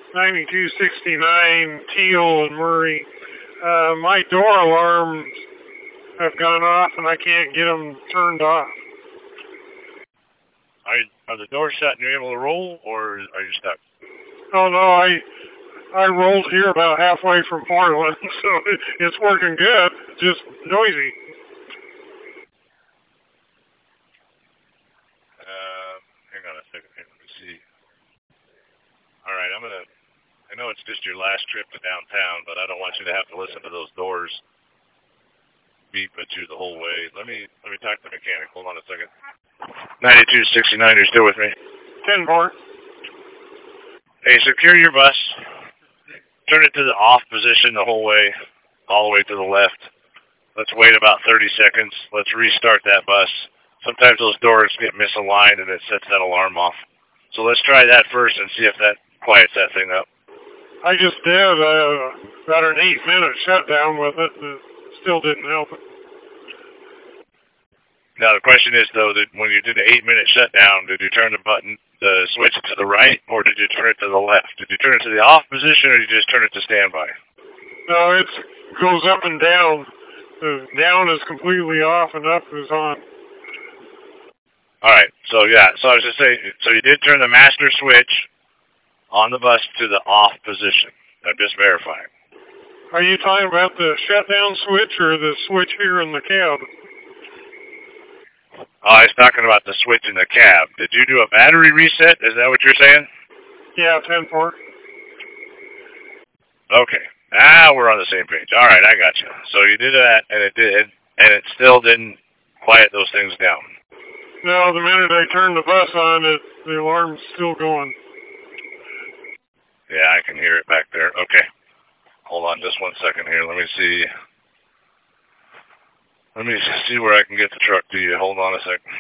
9269 Teal and Murray. My door alarms have gone off and I can't get them turned off. Are the doors shut and you're able to roll, or are you stuck? Oh no, I rolled here about halfway from Portland, so it's working good. Just noisy. Hang on a second. Let me see. All right, I know it's just your last trip to downtown, but I don't want you to have to listen to those doors beep at you the whole way. Let me talk to the mechanic. Hold on a second. 9269, you're still with me? 10-4. Hey, secure your bus. Turn it to the off position the whole way, all the way to the left. Let's wait about 30 seconds. Let's restart that bus. Sometimes those doors get misaligned and it sets that alarm off. So let's try that first and see if that quiets that thing up. I just did about an 8-minute shutdown with it, and it still didn't help it. Now the question is, though, that when you did an 8-minute shutdown, did you turn the switch to the right, or did you turn it to the left? Did you turn it to the off position, or did you just turn it to standby? No, it goes up and down. Down is completely off and up is on. All right. So I was just saying. So you did turn the master switch on the bus to the off position. I'm just verifying. Are you talking about the shutdown switch or the switch here in the cab? Oh, I was talking about the switch in the cab. Did you do a battery reset? Is that what you're saying? Yeah, 10-4. Okay. Now we're on the same page. All right, I got you. So you did that, and it still didn't quiet those things down. No, the minute I turned the bus on, the alarm's still going. Yeah, I can hear it back there. Okay. Hold on just 1 second here. Let me see where I can get the truck to you. Hold on a second.